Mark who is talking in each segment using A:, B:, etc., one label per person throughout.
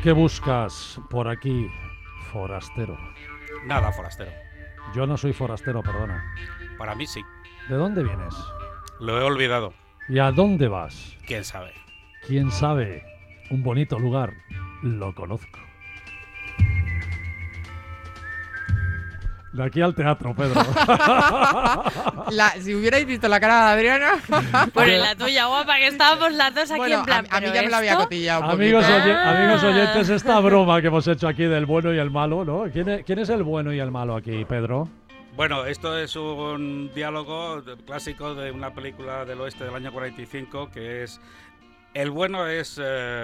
A: ¿Qué buscas por aquí, forastero?
B: Nada, forastero.
A: Yo no soy forastero, perdona.
B: Para mí sí.
A: ¿De dónde vienes?
B: Lo he olvidado.
A: ¿Y a dónde vas?
B: ¿Quién sabe?
A: ¿Quién sabe? Un bonito lugar. Lo conozco. De aquí al teatro, Pedro.
C: Si hubierais visto la cara de Adriana...
D: Por la tuya, guapa, que estábamos las dos aquí
C: bueno,
D: en plan.
C: a mí
D: ¿pero
C: ya me lo había
D: esto?
C: cotillado un
A: Amigos,
C: poquito.
A: amigos oyentes, esta broma que hemos hecho aquí del bueno y el malo, ¿no? ¿Quién es el bueno y el malo aquí, Pedro?
B: Bueno, esto es un diálogo clásico de una película del oeste del año 45 que es... El bueno es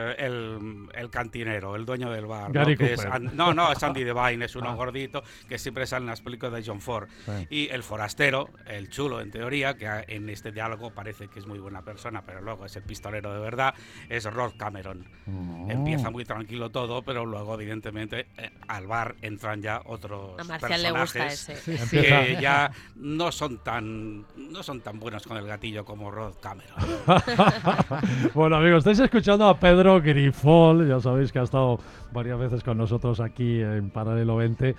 B: el cantinero, el dueño del bar.
A: Gary
B: ¿no? Que
A: Cooper.
B: Es Andy Devine, es uno gordito que siempre sale en las películas de John Ford.
A: Sí.
B: Y el forastero, el chulo en teoría, que en este diálogo parece que es muy buena persona, pero luego es el pistolero de verdad, es Rod Cameron. Empieza muy tranquilo todo, pero luego evidentemente al bar entran ya otros
D: A Marcial le gusta
B: personajes
D: ese.
B: que ya no son tan buenos con el gatillo como Rod Cameron.
A: Bueno, amigos, estáis escuchando a Pedro Grifol, ya sabéis que ha estado varias veces con nosotros aquí en Paralelo 20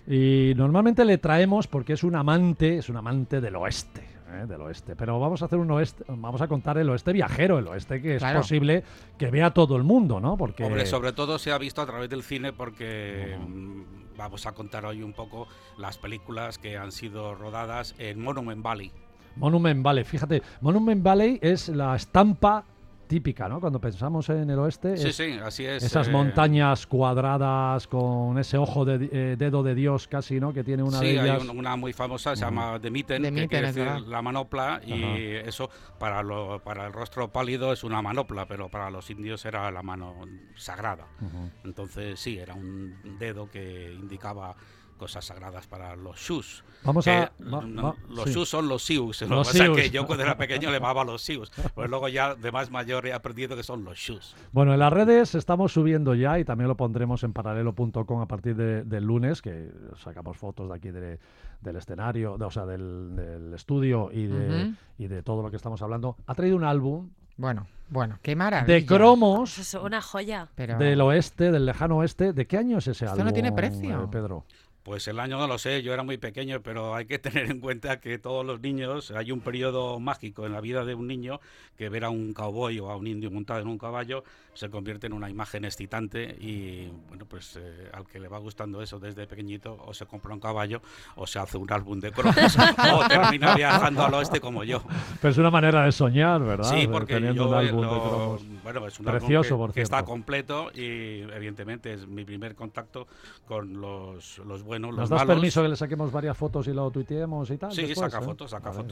A: y normalmente le traemos porque es un amante del oeste. Del oeste, pero vamos a hacer vamos a contar el oeste viajero, el oeste que es
C: Claro.
A: posible que vea todo el mundo, ¿no? Porque
B: Hombre, sobre todo se ha visto a través del cine porque vamos a contar hoy un poco las películas que han sido rodadas en Monument Valley.
A: Monument Valley, fíjate, Monument Valley es la estampa típica, ¿no? Cuando pensamos en el oeste,
B: Sí,
A: es
B: sí, así es.
A: esas montañas cuadradas con ese ojo de dedo de Dios casi, ¿no? Que tiene una
B: Sí,
A: de ellas.
B: hay una muy famosa, se llama The Mitten,
C: The
B: que
C: Mitten,
B: quiere
C: es
B: decir
C: verdad.
B: la manopla, y
A: Ajá.
B: eso para el rostro pálido es una manopla, pero para los indios era la mano sagrada.
A: Ujú.
B: Entonces sí, era un dedo que indicaba cosas sagradas para los Shus.
A: Vamos a...
B: Los
A: sí.
B: Shus son los Sioux. Lo que
A: Los
B: pasa es que
A: Sioux.
B: yo cuando era pequeño le llamaba los Sioux. Pues luego ya de más mayor he aprendido que son los Shus.
A: Bueno, en las redes estamos subiendo ya y también lo pondremos en paralelo.com a partir del lunes, que sacamos fotos de aquí del escenario, o sea, del estudio y de todo lo que estamos hablando. Ha traído un álbum
C: Bueno, qué maravilla.
A: de cromos
D: Eso es una joya.
C: Pero...
A: del oeste, del lejano oeste. ¿De qué año es ese
C: Esto
A: álbum?
C: no tiene precio.
A: Pedro.
B: Pues el año no lo sé, yo era muy pequeño, pero hay que tener en cuenta que todos los niños, hay un periodo mágico en la vida de un niño que ver a un cowboy o a un indio montado en un caballo se convierte en una imagen excitante y bueno, pues al que le va gustando eso desde pequeñito o se compra un caballo o se hace un álbum de cromos o termina viajando al oeste como yo.
A: Pero es una manera de soñar, ¿verdad?
B: Sí, porque
A: teniendo
B: yo
A: un álbum de cromos.
B: bueno, es un
A: Precioso,
B: álbum
A: por
B: que está
A: cierto.
B: completo y evidentemente es mi primer contacto con los buenos,
A: ¿Nos
B: los
A: das
B: malos.
A: permiso que le saquemos varias fotos y lo tuiteemos y tal?
B: Sí,
A: después,
B: saca
A: ¿eh?
B: fotos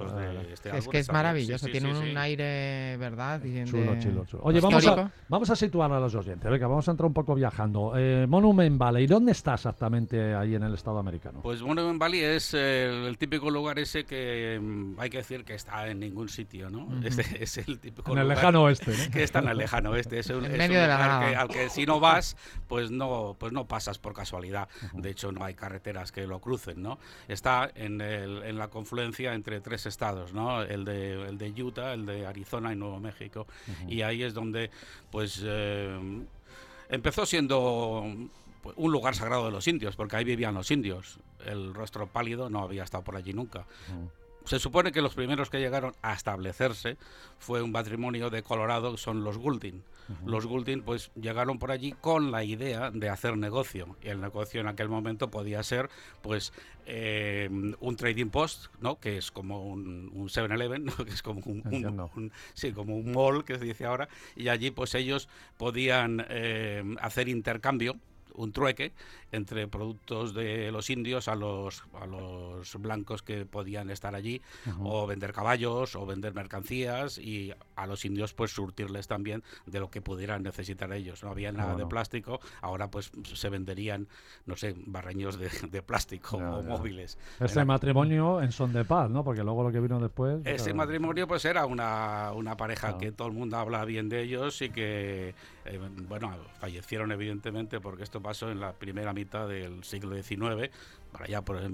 B: de este álbum.
C: Es que es
B: está bien.
C: maravilloso,
B: Sí,
C: tiene
B: sí,
C: un
B: sí.
C: aire, ¿verdad?
A: Chulo. Oye, vamos
C: histórico.
A: vamos a situar a los oyentes. Venga, vamos a entrar un poco viajando. Monument Valley, ¿dónde está exactamente ahí en el estado americano?
B: Pues Monument Valley es el típico lugar ese que hay que decir que está en ningún sitio, ¿no? Es el típico
A: En el
B: lugar
A: lejano oeste, ¿no?
B: que está en el lejano oeste. Es un
C: medio de la
B: lugar
C: nada.
B: al que si no vas, pues no pasas por casualidad. De hecho, no hay carreteras que lo crucen, ¿no? Está en la confluencia entre tres estados, ¿no? El de Utah, el de Arizona y Nuevo México. Y ahí es donde, pues, empezó siendo pues, un lugar sagrado de los indios, porque ahí vivían los indios. El rostro pálido no había estado por allí nunca. Se supone que los primeros que llegaron a establecerse fue un matrimonio de Colorado, son los Goulding. Los Goulding pues llegaron por allí con la idea de hacer negocio, y el negocio en aquel momento podía ser pues un trading post, ¿no? Que es como un 7-Eleven, ¿no? Que es como como un mall que se dice ahora, y allí pues ellos podían hacer intercambio, un trueque entre productos de los indios a los blancos que podían estar allí, o vender caballos o vender mercancías, y a los indios pues surtirles también de lo que pudieran necesitar ellos. No había nada de plástico, ahora pues se venderían, no sé, barreños de plástico o móviles.
A: Este matrimonio en son de paz, ¿no? Porque luego lo que vino después...
B: Ese matrimonio pues era una pareja que todo el mundo habla bien de ellos y que, bueno, fallecieron evidentemente porque esto pasó en la primera mitad del siglo XIX, para allá por el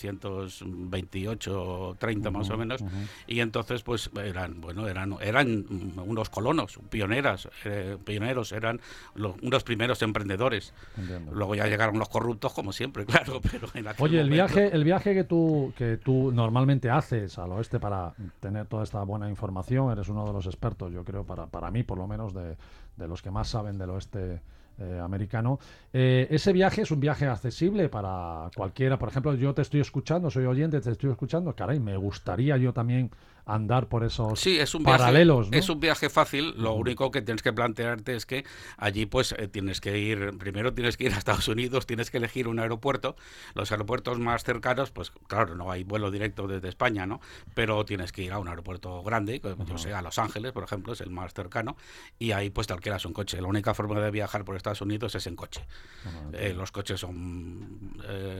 B: 1928 o 30 más o menos, y entonces pues eran unos colonos, pioneros, eran unos primeros emprendedores.
A: Entiendo.
B: Luego ya llegaron los corruptos, como siempre, claro, pero en aquel
A: Oye, el
B: momento...
A: viaje que tú normalmente haces al oeste para tener toda esta buena información, eres uno de los expertos, yo creo, para mí por lo menos, de los que más saben del oeste americano. ¿Ese viaje es un viaje accesible para cualquiera? Por ejemplo, yo te estoy escuchando, soy oyente, te estoy escuchando, caray, me gustaría yo también andar por esos paralelos, ¿no?
B: Es un viaje fácil, lo único que tienes que plantearte es que allí pues primero tienes que ir a Estados Unidos, tienes que elegir un aeropuerto. Los aeropuertos más cercanos, pues claro, no hay vuelo directo desde España, ¿no? Pero tienes que ir a un aeropuerto grande, yo sé, a Los Ángeles, por ejemplo, es el más cercano, y ahí pues te alquilas un coche. La única forma de viajar por Estados Unidos es en coche. Los coches son...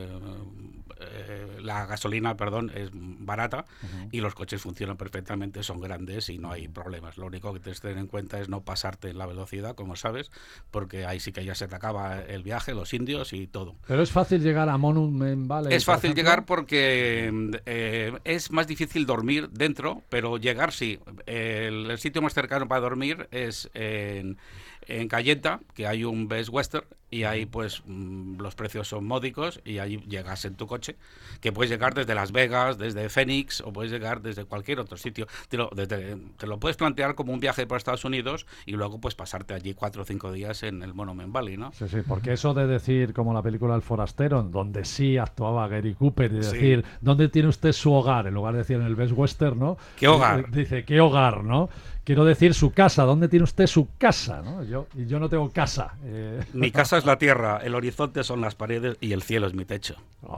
B: la gasolina, perdón, es barata, y los coches funcionan perfectamente, son grandes y no hay problemas. Lo único que tienes que tener en cuenta es no pasarte en la velocidad, como sabes, porque ahí sí que ya se te acaba el viaje, los indios y todo.
A: Pero es fácil llegar a Monument Valley.
B: Es fácil llegar porque es más difícil dormir dentro, pero llegar sí. El sitio más cercano para dormir es en Cayenta, que hay un Best Western, y ahí pues los precios son módicos, y ahí llegas en tu coche, que puedes llegar desde Las Vegas, desde Phoenix, o puedes llegar desde cualquier otro sitio. Te lo puedes plantear como un viaje por Estados Unidos y luego pues pasarte allí 4 o 5 días en el Monument Valley, ¿no?
A: Sí, porque eso de decir, como la película El Forastero, donde sí actuaba Gary Cooper, y decir, ¿dónde tiene usted su hogar? En lugar de decir en el Best Western, ¿no?
B: ¿Qué hogar?
A: Dice, ¿qué hogar, no? Quiero decir su casa, ¿dónde tiene usted su casa? ¿No? Yo no tengo casa.
B: Mi casa es la tierra, el horizonte son las paredes y el cielo es mi techo.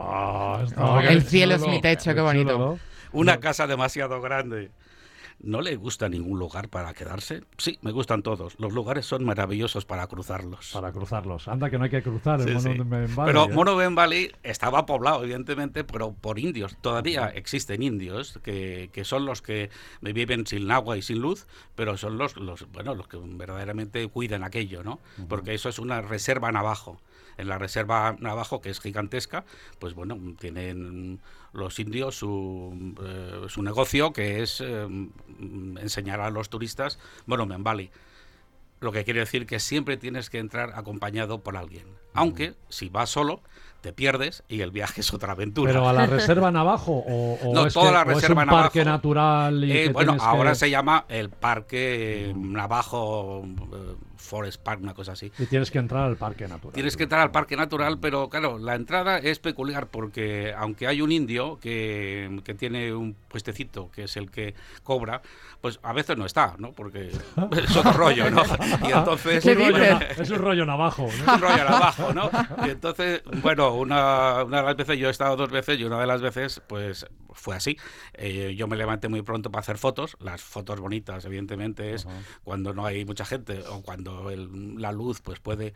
C: El cielo es mi techo, qué bonito.
A: Chulo, ¿no?
B: Una casa demasiado grande. ¿No le gusta ningún lugar para quedarse? Sí, me gustan todos. Los lugares son maravillosos para cruzarlos.
A: Para cruzarlos. Anda que no hay que cruzar el Monument Valley.
B: Pero Monument Valley estaba poblado, evidentemente, pero por indios. Todavía existen indios que son los que viven sin agua y sin luz, pero son los que verdaderamente cuidan aquello, ¿no? Porque eso es una reserva navajo. En la reserva navajo, que es gigantesca, pues bueno, tienen los indios su negocio, que es enseñar a los turistas Monument Valley. Lo que quiere decir que siempre tienes que entrar acompañado por alguien. Aunque, si vas solo, te pierdes y el viaje es otra aventura.
A: ¿Pero a la reserva Navajo
B: no, toda la reserva
A: es un
B: Navajo,
A: parque natural? Y
B: bueno, ahora se llama el Parque Navajo Forest Park, una cosa así.
A: Y tienes que entrar al parque natural.
B: Tienes que entrar al parque natural, pero claro, la entrada es peculiar porque aunque hay un indio que tiene un puestecito, que es el que cobra, pues a veces no está, ¿no? Porque es otro rollo, ¿no? Y entonces...
A: Es un rollo navajo, ¿no?
B: Es un rollo navajo, ¿no? Y entonces, bueno, una de las veces, yo he estado 2 veces y una de las veces, pues fue así. Yo me levanté muy pronto para hacer fotos. Las fotos bonitas, evidentemente, es cuando no hay mucha gente o cuando la luz pues puede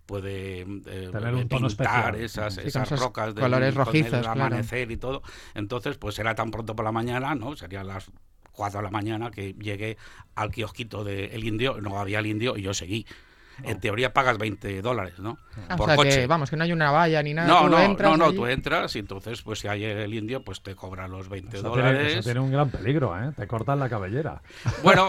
A: tener un tono
B: pintar
A: especial.
B: esas rocas
C: colores rojizos,
B: con el amanecer y todo. Entonces, pues era tan pronto por la mañana, ¿no? Serían las 4 de la mañana que llegué al kiosquito del indio, no había el indio y yo seguí. En teoría pagas $20, ¿no?
C: Por coche. Que no hay una valla ni nada.
B: Tú entras y entonces, pues si hay el indio, pues te cobra los $20.
A: Eso tiene un gran peligro, ¿eh? Te cortan la cabellera.
B: Bueno,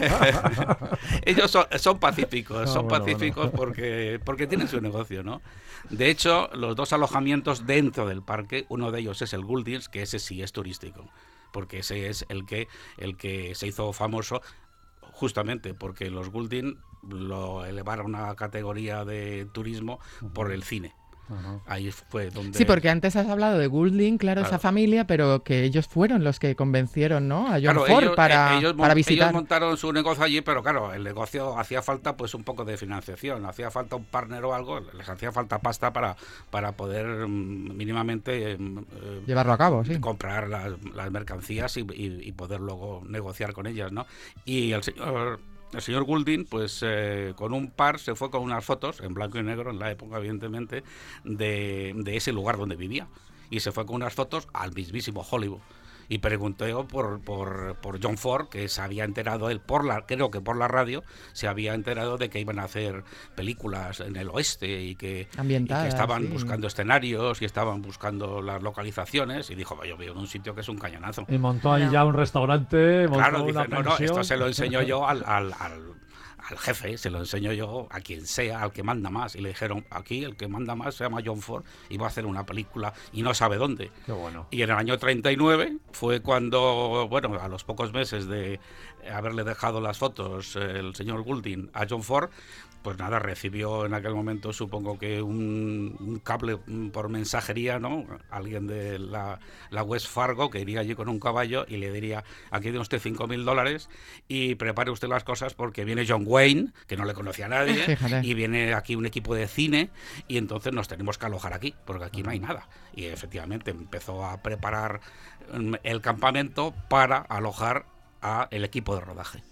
B: ellos son pacíficos, pacíficos porque tienen su negocio, ¿no? De hecho, los 2 alojamientos dentro del parque, uno de ellos es el Gouldings, que ese sí es turístico, porque ese es el que se hizo famoso justamente porque los Goulding lo elevaron a categoría de turismo por el cine. Ahí fue donde...
C: Sí, porque antes has hablado de Goulding, claro, esa familia, pero que ellos fueron los que convencieron, ¿no? A John Ford para visitar.
B: Ellos montaron su negocio allí, pero claro, el negocio hacía falta pues un poco de financiación, hacía falta un partner o algo, les hacía falta pasta para poder mínimamente
C: llevarlo a cabo, sí.
B: Comprar las mercancías y poder luego negociar con ellas, ¿no? Y el señor Goulding, pues con un par se fue con unas fotos, en blanco y negro, en la época, evidentemente, de ese lugar donde vivía. Y se fue con unas fotos al mismísimo Hollywood. y pregunté por John Ford, que se había enterado él creo que por la radio se había enterado de que iban a hacer películas en el oeste y que estaban buscando escenarios y estaban buscando las localizaciones, y dijo, yo veo un sitio que es un cañonazo.
A: Y montó ahí ya un restaurante,
B: claro, dice, no, esto se lo enseño yo al jefe, se lo enseño yo a quien sea, al que manda más. Y le dijeron, aquí el que manda más se llama John Ford y va a hacer una película y no sabe dónde.
A: Qué bueno.
B: Y en el año 39 fue cuando, bueno, a los pocos meses de haberle dejado las fotos el señor Goulding a John Ford, pues nada, recibió en aquel momento, supongo que un cable por mensajería, ¿no? Alguien de la West Fargo que iría allí con un caballo y le diría, aquí tiene usted $5,000 y prepare usted las cosas porque viene John Wayne, que no le conocía a nadie,
C: Fíjate.
B: y viene aquí un equipo de cine y entonces nos tenemos que alojar aquí, porque aquí no hay nada. Y efectivamente empezó a preparar el campamento para alojar a el equipo de rodaje.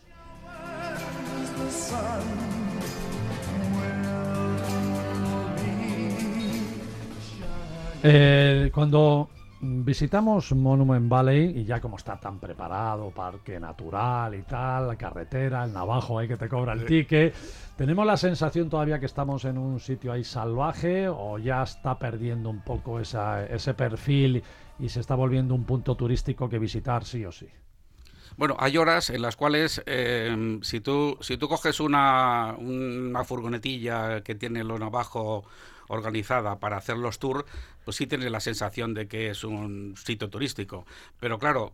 A: Cuando visitamos Monument Valley, y ya como está tan preparado, parque natural y tal, la carretera, el navajo ahí que te cobra el ticket, ¿tenemos la sensación todavía que estamos en un sitio ahí salvaje o ya está perdiendo un poco ese perfil y se está volviendo un punto turístico que visitar sí o sí?
B: Bueno, hay horas en las cuales si tú coges una furgonetilla que tiene lo navajo organizada para hacer los tours, pues sí tienes la sensación de que es un sitio turístico. Pero claro,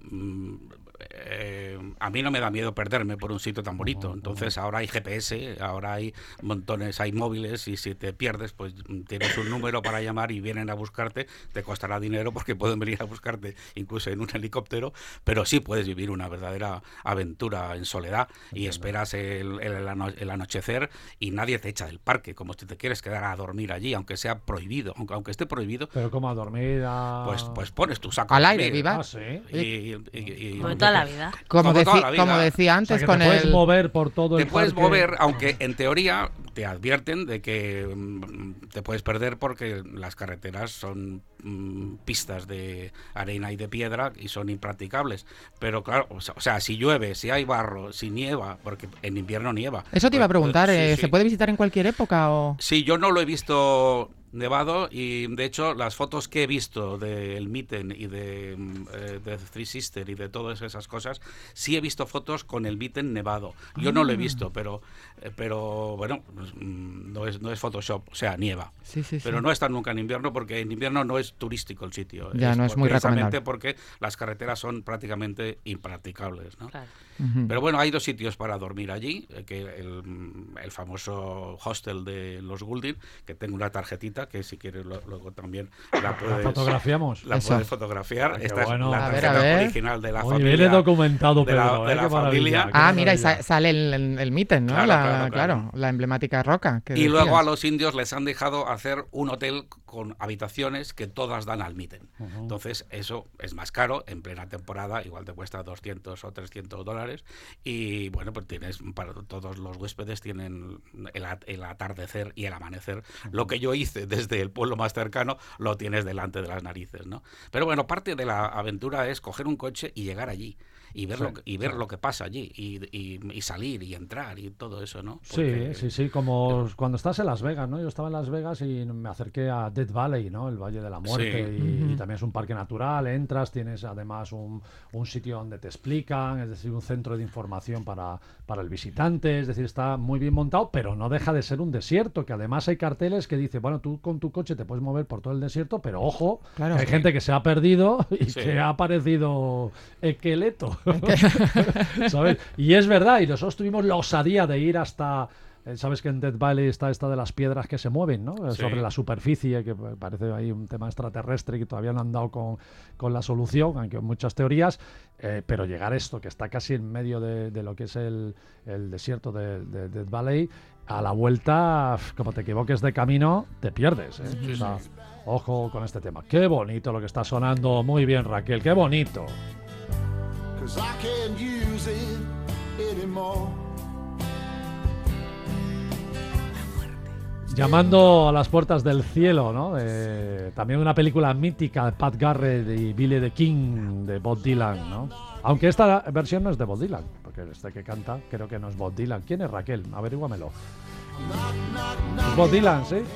B: a mí no me da miedo perderme por un sitio tan bonito. Entonces ahora hay GPS, ahora hay montones, hay móviles, y si te pierdes, pues tienes un número para llamar y vienen a buscarte. Te costará dinero porque pueden venir a buscarte incluso en un helicóptero, pero sí puedes vivir una verdadera aventura en soledad y esperas el anochecer y nadie te echa del parque, como si te quieres quedar a dormir allí, aunque sea prohibido, aunque esté prohibido.
A: Pero como a dormir
B: pues pones tu saco
C: al aire, viva.
A: ¿Sí?
B: Y
D: como toda la vida.
C: Como decía antes,
A: o sea, que
C: con
A: te puedes mover por todo el
B: te puedes
A: parque.
B: mover, aunque en teoría te advierten de que te puedes perder porque las carreteras son pistas de arena y de piedra y son impracticables. Pero claro, o sea, si llueve, si hay barro, si nieva, porque en invierno nieva.
C: Eso te iba a preguntar,
B: sí.
C: ¿se puede visitar en cualquier época o...?
B: Sí, yo no lo he visto nevado, y de hecho las fotos que he visto del Mitten y de Three Sisters y de todas esas cosas, sí he visto fotos con el Mitten nevado. Yo no lo he visto, pero bueno, no es Photoshop, o sea, nieva.
C: Sí.
B: Pero no está nunca en invierno, porque en invierno no es turístico el sitio.
C: Ya, no es muy recomendable.
B: Porque las carreteras son prácticamente impracticables, ¿no?
D: Claro.
B: Pero bueno, hay 2 sitios para dormir allí, que el famoso hostel de los Goulding, que tengo una tarjetita que si quieres luego también la puedes
A: fotografiamos.
B: La puedes fotografiar. Esta
A: bueno.
B: es la
C: A
B: tarjeta
C: ver.
B: original de la
A: Muy
B: familia.
A: bien documentado, Pedro,
B: de la
A: qué
B: familia.
A: maravilla,
C: Mira, y sale el Mitten, ¿no?
B: Claro.
C: La emblemática roca.
B: Y luego a los indios les han dejado hacer un hotel con habitaciones que todas dan al Mitten. Entonces eso es más caro, en plena temporada igual te cuesta $200 o $300, y bueno, pues tienes, para todos los huéspedes tienen el atardecer y el amanecer. Lo que yo hice desde el pueblo más cercano lo tienes delante de las narices, ¿no? Pero bueno, parte de la aventura es coger un coche y llegar allí y ver lo que pasa allí y salir y entrar y todo eso, ¿no? Porque...
A: Sí, como cuando estás en Las Vegas, ¿no? Yo estaba en Las Vegas y me acerqué a Death Valley, ¿no? El Valle de la Muerte, y también es un parque natural, entras, tienes además un sitio donde te explican, es decir, un centro de información para el visitante, es decir, está muy bien montado, pero no deja de ser un desierto, que además hay carteles que dicen, bueno, tú con tu coche te puedes mover por todo el desierto, pero ojo,
C: claro,
A: hay gente que se ha perdido y que ha aparecido esqueleto. ¿Sabes? Y es verdad, y nosotros tuvimos la osadía de ir hasta... Sabes que en Death Valley está esta de las piedras que se mueven, ¿no? Sí. Sobre la superficie, que parece ahí un tema extraterrestre que todavía no han dado con la solución, aunque hay muchas teorías, pero llegar esto, que está casi en medio de lo que es el desierto de Death Valley, a la vuelta, como te equivoques de camino, te pierdes, ¿eh?
B: Sí,
A: o sea, ojo con este tema. Qué bonito lo que está sonando. Muy bien, Raquel, qué bonito. 'Cause I can't use it anymore. Llamando a las puertas del cielo, ¿no? También una película mítica de Pat Garrett y Billy the King de Bob Dylan, ¿no? Aunque esta versión no es de Bob Dylan, porque este que canta creo que no es Bob Dylan. ¿Quién es Raquel? Averíguamelo. ¿Es Bob Dylan, sí?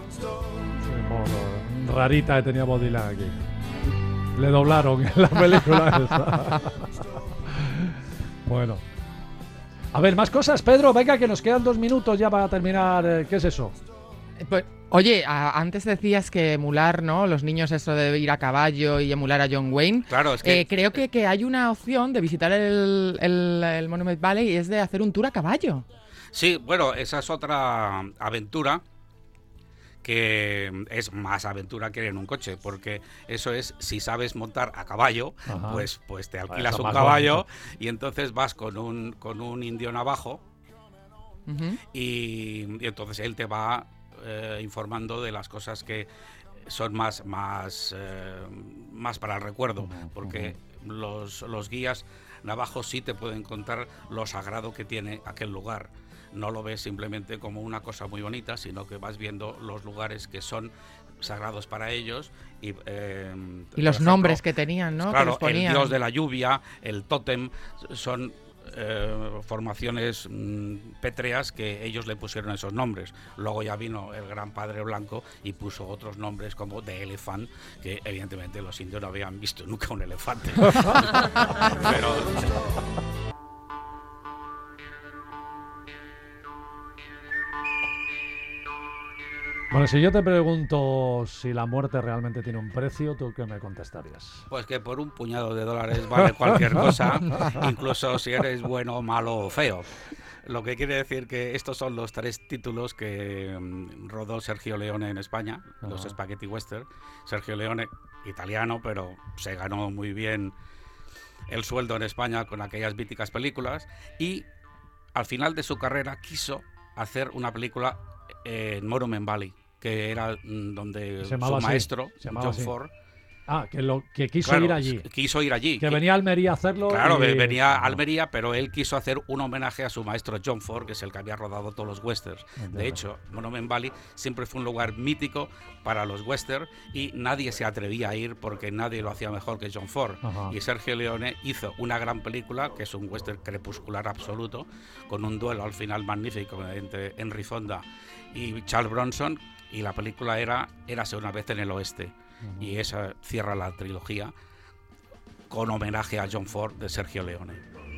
A: Sí, rarita que tenía Bob Dylan aquí. Le doblaron en la película esa. Bueno. A ver, más cosas, Pedro. Venga, que nos quedan 2 minutos ya para terminar. ¿Qué es eso?
C: Pues, oye, antes decías que emular, ¿no? Los niños eso de ir a caballo y emular a John Wayne.
B: Claro, es que...
C: creo que hay una opción de visitar el Monument Valley y es de hacer un tour a caballo.
B: Sí, bueno, esa es otra aventura que es más aventura que ir en un coche, porque eso es, si sabes montar a caballo, pues te alquilas un caballo y entonces vas con un indio navajo y entonces él te va informando de las cosas que son más para el recuerdo, porque los guías navajos sí te pueden contar lo sagrado que tiene aquel lugar. No lo ves simplemente como una cosa muy bonita, sino que vas viendo los lugares que son sagrados para ellos y los
C: ejemplo, nombres que tenían, ¿no?
B: Claro,
C: que les ponían.
B: El dios de la lluvia, el tótem, son formaciones pétreas que ellos le pusieron esos nombres. Luego ya vino el gran padre blanco y puso otros nombres como The Elephant, que evidentemente los indios no habían visto nunca un elefante. Pero...
A: Bueno, si yo te pregunto si la muerte realmente tiene un precio, ¿tú qué me contestarías?
B: Pues que por un puñado de dólares vale cualquier cosa, incluso si eres bueno, malo o feo. Lo que quiere decir que estos son los 3 títulos que rodó Sergio Leone en España, los Spaghetti Western. Sergio Leone, italiano, pero se ganó muy bien el sueldo en España con aquellas míticas películas, y al final de su carrera quiso hacer una película en Monument Valley, que era donde su maestro, John Ford...
A: que quiso ir allí.
B: Quiso ir allí.
A: Que venía a Almería a hacerlo.
B: Claro, venía a Almería, pero él quiso hacer un homenaje a su maestro John Ford, que es el que había rodado todos los westerns. De hecho, Monument Valley siempre fue un lugar mítico para los westerns y nadie se atrevía a ir porque nadie lo hacía mejor que John Ford. Y Sergio Leone hizo una gran película, que es un western crepuscular absoluto, con un duelo al final magnífico entre Henry Fonda y Charles Bronson, y la película era Érase una vez en el oeste. Y esa cierra la trilogía con homenaje a John Ford de Sergio Leone.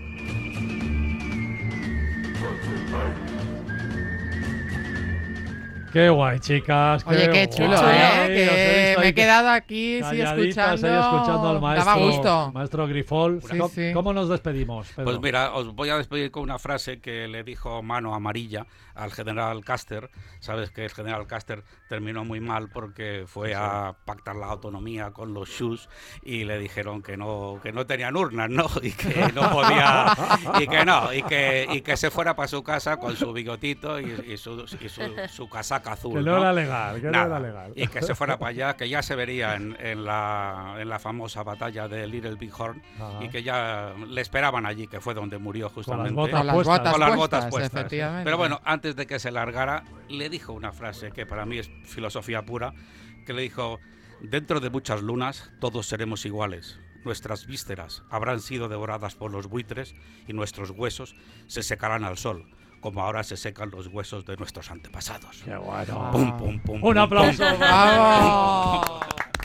A: Qué guay, chicas.
C: Oye, qué chulo, que me he quedado aquí escuchando
A: al maestro.
C: Daba gusto.
A: Maestro Grifol.
C: Sí.
A: ¿Cómo nos despedimos, Pedro?
B: Pues mira, os voy a despedir con una frase que le dijo Mano Amarilla al general Custer. Sabes que el general Custer terminó muy mal porque fue a pactar la autonomía con los Sioux y le dijeron que no tenían urnas, ¿no? Y que no podía, y que se fuera para su casa con su bigotito y su casaca azul.
A: Que no era legal, no era legal.
B: Y que se fuera para allá, que ya se vería en la famosa batalla de Little Big Horn y que ya le esperaban allí, que fue donde murió justamente.
C: Con las botas puestas. Efectivamente.
B: Pero bueno, antes de que se largara, le dijo una frase que para mí es filosofía pura, que le dijo: dentro de muchas lunas todos seremos iguales. Nuestras vísceras habrán sido devoradas por los buitres y nuestros huesos se secarán al sol, como ahora se secan los huesos de nuestros antepasados.
A: ¡Qué bueno!
B: Pum, pum, pum,
A: ¡Un aplauso!
C: ¡Bravo!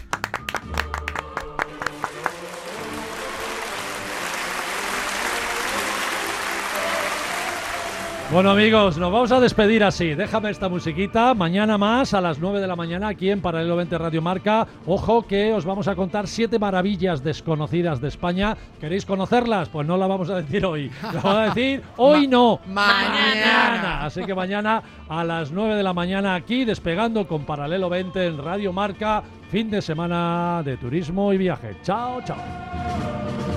A: Bueno, amigos, nos vamos a despedir así. Déjame esta musiquita. Mañana más a las 9 de la mañana aquí en Paralelo 20 Radio Marca. Ojo que os vamos a contar 7 maravillas desconocidas de España. ¿Queréis conocerlas? Pues no la vamos a decir hoy. La vamos a decir hoy no.
C: Mañana.
A: Así que mañana a las 9 de la mañana aquí despegando con Paralelo 20 en Radio Marca. Fin de semana de turismo y viaje. Chao, chao.